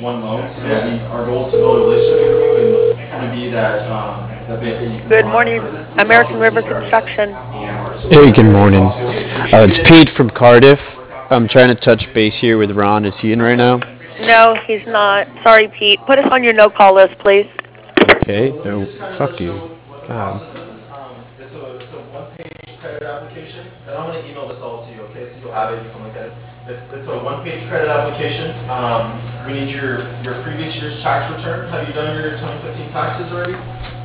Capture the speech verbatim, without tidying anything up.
one loan. So we, our goal is to build a relationship with you and kind of be that um, that bank that you can Good rely on. morning, But this this American also River pays directly Construction. um, our Hey, associates. good So morning. also Uh, it's appreciate. Pete from Cardiff. I'm trying to touch base here with Ron. Is he in right now? No, he's not. Sorry, Pete. Put us on your no-call list, please. Okay. So let me No, just kind of fuck let you you. know what the God. process is. Um, it's a it's a one page credit application, and I'm gonna email this all to you. Okay, so you'll have it. You can look at it. It's it's a one page credit application. Um, we need your your previous year's tax return. Have you done your twenty fifteen taxes already?